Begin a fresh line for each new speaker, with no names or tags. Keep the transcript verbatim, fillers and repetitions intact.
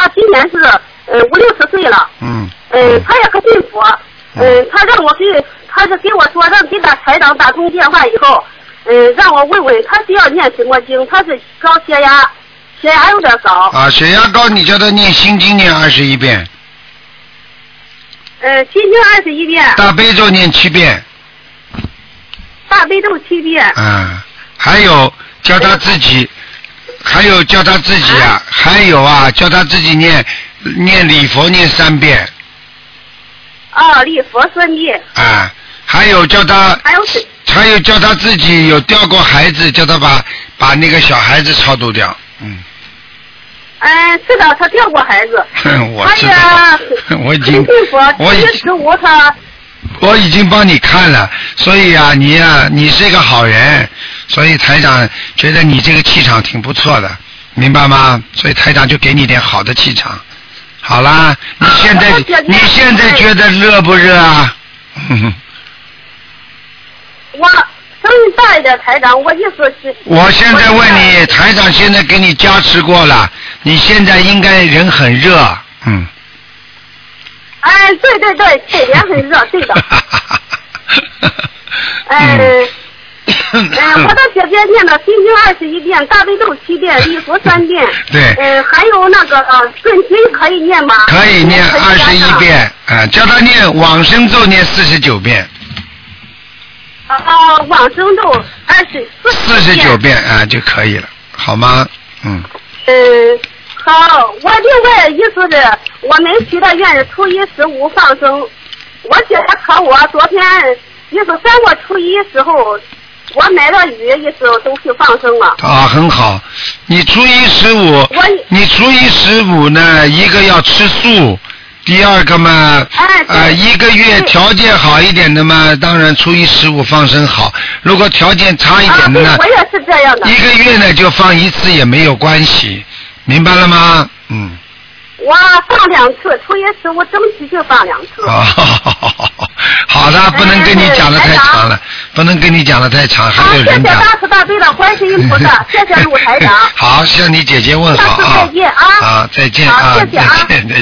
他今年是呃五六十岁了。
嗯。
呃，他也可信佛。嗯、呃，他让我给，他是给我说让给他台长打通电话以后，嗯、呃，让我问问他需要念什么经，他是高血压，血压有点高。
啊，血压高，你叫他念心经念二十一遍。
呃，心经二十一遍。
大悲咒念七遍。
大悲咒七遍。
啊，还有叫他自己，还有叫他自己啊，还有啊，叫他自己念念礼佛念三遍。
啊，礼佛三遍。
啊，还有叫他，
还有是，
还有叫他自己有掉过孩子，叫他把把那个小孩子超度掉。嗯。
嗯，是的，他掉过孩子。
我知道。我已经，我已经，
他
我已经帮你看了，所以啊，你啊，你是一个好人，所以台长觉得你这个气场挺不错的，明白吗？所以台长就给你点好的气场。好啦，你现在、啊、你现在觉得热不热啊？
我声音大一点，台长，我意思是。
我现在问你，台长现在给你加持过了，你现在应该人很热，嗯。
哎，对对对，对，人很热，对的。哎。嗯嗯，我的姐姐念了心经二十一遍，大悲咒七遍，礼佛三遍。
对。
嗯，还有那个呃，准提可以念吗？
可以念二十一遍，啊、呃，叫他念往生咒念四十九遍。
啊、呃，往生咒二十
四十九遍啊、呃、就可以了，好吗？嗯。
嗯，好，我另外意思是，我们许的愿是初一十五放生，我觉得可我昨天意思三月初一时候。我买了鱼，意思都去放生了。
啊，很好。你初一十五，你初一十五呢，一个要吃素，第二个嘛，
哎、
呃，一个月条件好一点的嘛，当然初一十五放生好。如果条件差一点的呢，
啊、我也是这样的。
一个月呢就放一次也没有关系，明白了吗？嗯。
我放两次，初一十五争取就放两次。
哦，好的，不能跟你讲的太长了，不能跟你讲的太长，还有人讲。
谢谢大慈大悲的观世音菩萨，谢谢陆台长。
好，向你姐姐问好啊。
下次再见啊。
好，再见啊，
谢谢啊。
再见。